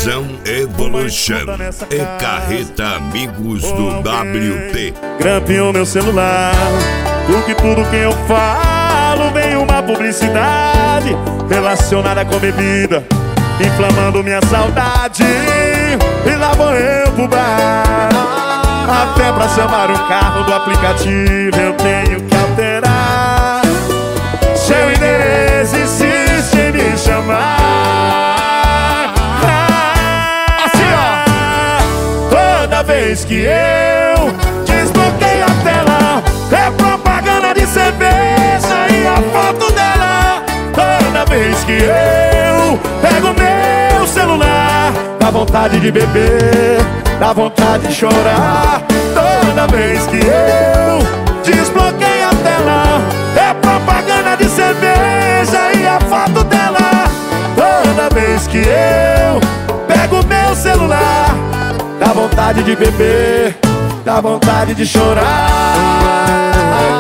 Produção Evolution e Carreta Amigos do WT. Grampeou meu celular, porque tudo que eu falo vem uma publicidade relacionada com bebida, inflamando minha saudade. E lá vou eu pro bar, até pra chamar um carro do aplicativo eu tenho que alterar. Seu endereço insiste em me chamar. Assim ó, toda vez que eu desbloqueio a tela é propaganda de cerveja e a foto dela. Toda vez que eu pego meu celular, dá vontade de beber, dá vontade de chorar. Toda vez que eu desbloqueio a tela é propaganda de cerveja e a foto dela. Toda vez que eu pego meu celular, dá vontade de beber, dá vontade de chorar.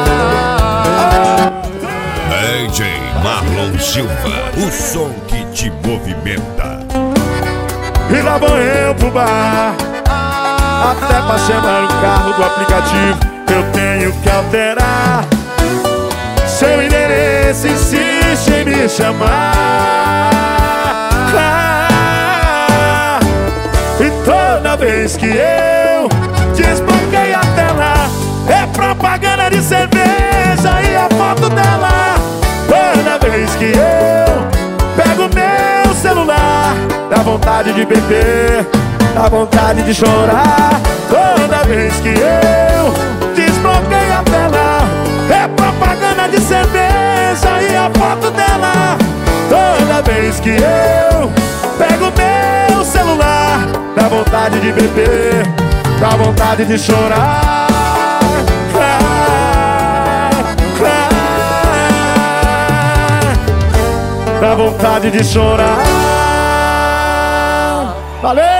DJ Marlon Silva, o som que te movimenta. E lá vou eu pro bar, até pra chamar o carro do aplicativo eu tenho que alterar. Seu endereço insiste em me chamar. E toda vez que eu desbloqueio a tela é propaganda de cerveja e a foto dela. Toda vez que eu pego meu celular, dá vontade de beber, dá vontade de chorar. Toda vez que eu desbloqueio a tela é propaganda de cerveja e a foto dela. Toda vez que eu pego meu celular, dá vontade de beber, dá vontade de chorar. Dá vontade de chorar. Valeu!